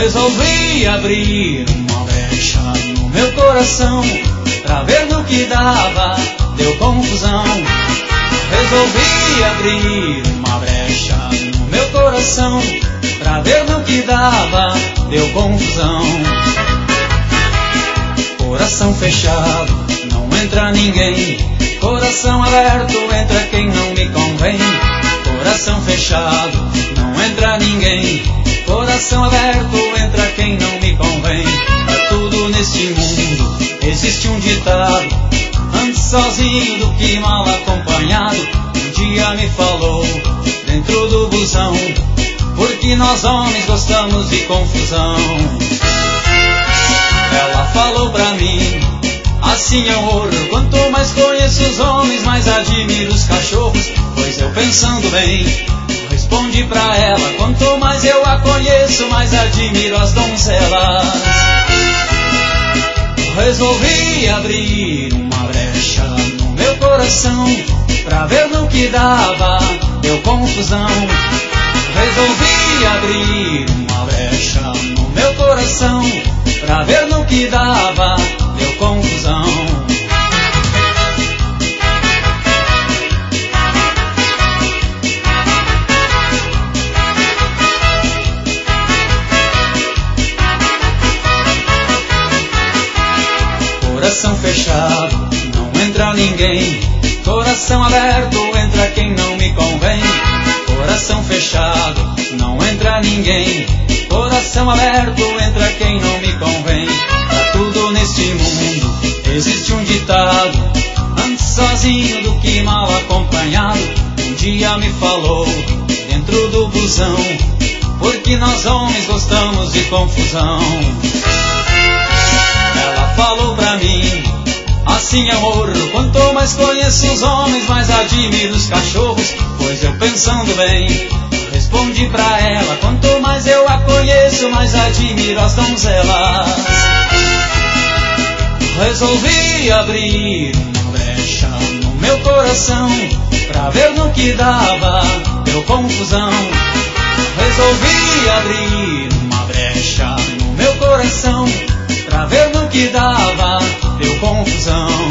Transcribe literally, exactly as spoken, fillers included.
Resolvi abrir uma brecha no meu coração, pra ver no que dava, deu confusão. Resolvi abrir uma brecha no meu coração, pra ver no que dava, deu confusão. Coração fechado, não entra ninguém. Coração aberto, entra quem não me convém. Coração fechado, não entra ninguém. Coração aberto, entra quem não me convém. Pra tudo neste mundo existe um ditado: ande sozinho do que mal acompanhado. Um dia me falou dentro do busão, porque nós homens gostamos de confusão. Ela falou pra mim assim, amor, quanto mais conheço os homens, mais admiro os cachorros. Pois eu pensando bem, respondi pra ela: quanto mais eu a conheço, mais admiro as donzelas. Resolvi abrir uma brecha no meu coração, pra ver no que dava, deu confusão. Resolvi abrir uma brecha no meu coração, pra ver no que dava, deu confusão. Coração fechado, não entra ninguém. Coração aberto, entra quem não me convém. Coração fechado, não entra ninguém. Coração aberto, entra quem não me convém. Pra tudo neste mundo existe um ditado: ande sozinho do que mal acompanhado. Um dia me falou dentro do busão, porque nós homens gostamos de confusão. Ela falou pra mim assim, amor, quanto mais conheço os homens, mais admiro os cachorros. Pois eu pensando bem, respondi pra ela: quanto mais eu a conheço, mais admiro as donzelas. Resolvi abrir uma brecha no meu coração, pra ver no que dava, deu confusão. Resolvi abrir uma brecha no meu coração, pra ver no que dava, deu confusão.